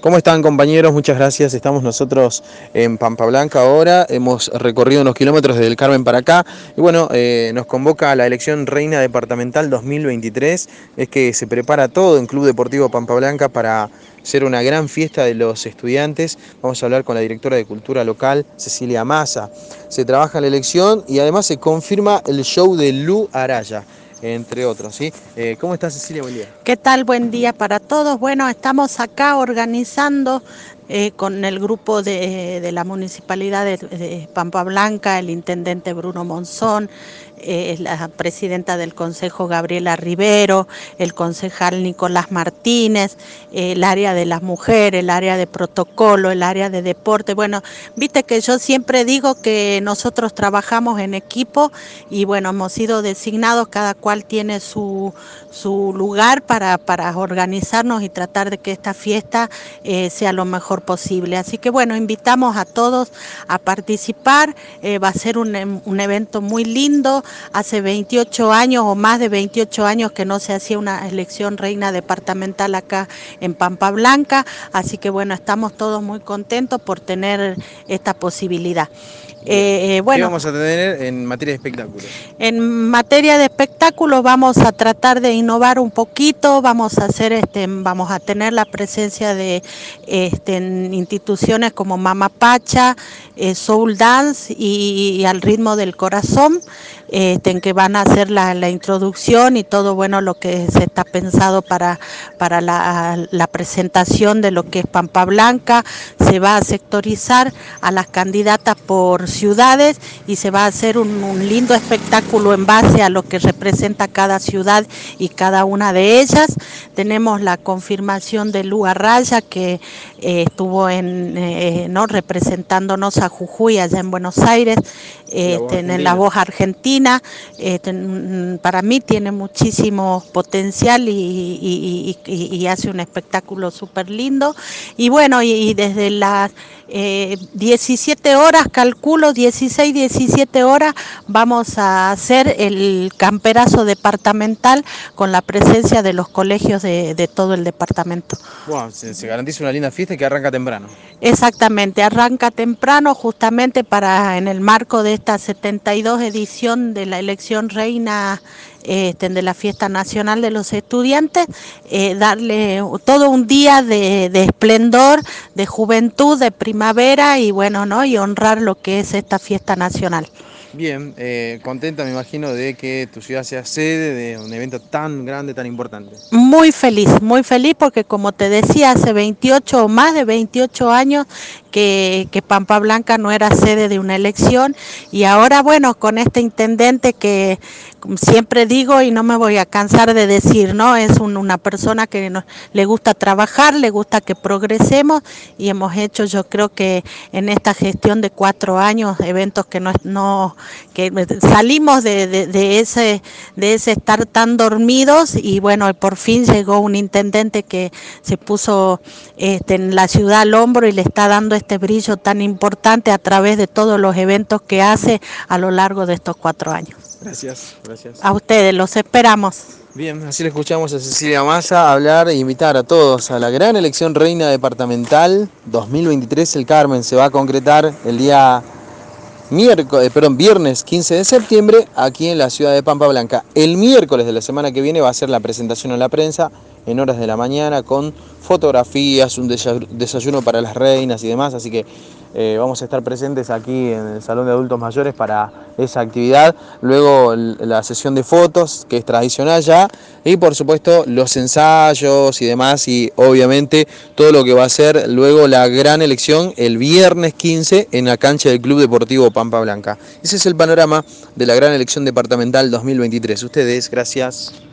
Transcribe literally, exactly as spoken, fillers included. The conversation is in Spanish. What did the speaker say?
¿Cómo están, compañeros? Muchas gracias. Estamos nosotros en Pampa Blanca ahora. Hemos recorrido unos kilómetros desde el Carmen para acá. Y bueno, eh, nos convoca a la elección Reina Departamental dos mil veintitrés. Es que se prepara todo en Club Deportivo Pampa Blanca para ser una gran fiesta de los estudiantes. Vamos a hablar con la directora de Cultura Local, Cecilia Massa. Se trabaja la elección y además se confirma el show de Lu Araya, entre otros, ¿sí? Eh, ¿Cómo estás, Cecilia? Buen día. ¿Qué tal? Buen día para todos. Bueno, estamos acá organizando eh, con el grupo de, de la Municipalidad de, de Pampa Blanca, el intendente Bruno Monzón, eh, la presidenta del Consejo Gabriela Rivero, el concejal Nicolás Martínez, eh, el área de las mujeres, el área de protocolo, el área de deporte. Bueno, viste que yo siempre digo que nosotros trabajamos en equipo y bueno, hemos sido designados, cada cual tiene su, su lugar para, para organizarnos y tratar de que esta fiesta eh, sea lo mejor posible. Así que bueno, invitamos a todos a participar. Eh, va a ser un, un evento muy lindo. Hace veintiocho años o más de veintiocho años que no se hacía una elección reina departamental acá en Pampa Blanca, así que bueno, estamos todos muy contentos por tener esta posibilidad. Eh, bueno, ¿qué vamos a tener en materia de espectáculos? En materia de espectáculos vamos a tratar de innovar un poquito, vamos a hacer, este, vamos a tener la presencia de este, instituciones como Mama Pacha, eh, Soul Dance y, y Al Ritmo del Corazón, este, en que van a hacer la, la introducción y todo bueno lo que se está pensado para, para la, la presentación de lo que es Pampa Blanca. Se va a sectorizar a las candidatas por ciudades y se va a hacer un, un lindo espectáculo en base a lo que representa cada ciudad y cada una de ellas. Tenemos la confirmación de Lu Araya, que eh, estuvo en, eh, ¿no? representándonos a Jujuy allá en Buenos Aires, eh, la en la voz argentina. Eh, ten, para mí tiene muchísimo potencial y, y, y, y hace un espectáculo súper lindo. Y bueno, y, y desde las eh, diecisiete horas, calculo, dieciséis, diecisiete horas, vamos a hacer el camperazo departamental con la presencia de los colegios de, de todo el departamento. Wow, se, se garantiza una linda fiesta que arranca temprano. Exactamente, arranca temprano justamente para, en el marco de esta setenta y dos edición de la elección reina este, de la Fiesta Nacional de los Estudiantes, eh, darle todo un día de, de esplendor, de juventud, de primavera y bueno, ¿no? Y honrar lo que es esta fiesta nacional. Bien, eh, contenta me imagino de que tu ciudad sea sede de un evento tan grande, tan importante. Muy feliz, muy feliz porque como te decía, hace veintiocho o más de veintiocho años que, que Pampa Blanca no era sede de una elección y ahora bueno, con este intendente que siempre digo y no me voy a cansar de decir, ¿no? Es un, una persona que nos, le gusta trabajar, le gusta que progresemos y hemos hecho, yo creo que en esta gestión de cuatro años, eventos que no, no que salimos de, de, de ese de ese estar tan dormidos y bueno, por fin llegó un intendente que se puso este, en la ciudad al hombro y le está dando este brillo tan importante a través de todos los eventos que hace a lo largo de estos cuatro años. Gracias, gracias. A ustedes, los esperamos. Bien, así le escuchamos a Cecilia Massa hablar e invitar a todos a la gran elección reina departamental dos mil veintitrés. El Carmen se va a concretar el día miércoles, perdón, viernes quince de septiembre aquí en la ciudad de Pampa Blanca. El miércoles de la semana que viene va a ser la presentación a la prensa en horas de la mañana con fotografías, un desayuno para las reinas y demás, así que eh, vamos a estar presentes aquí en el Salón de Adultos Mayores para esa actividad. Luego la sesión de fotos, que es tradicional ya, y por supuesto los ensayos y demás, y obviamente todo lo que va a ser luego la gran elección el viernes quince en la cancha del Club Deportivo Pampa Blanca. Ese es el panorama de la gran elección departamental dos mil veintitrés. Ustedes, gracias.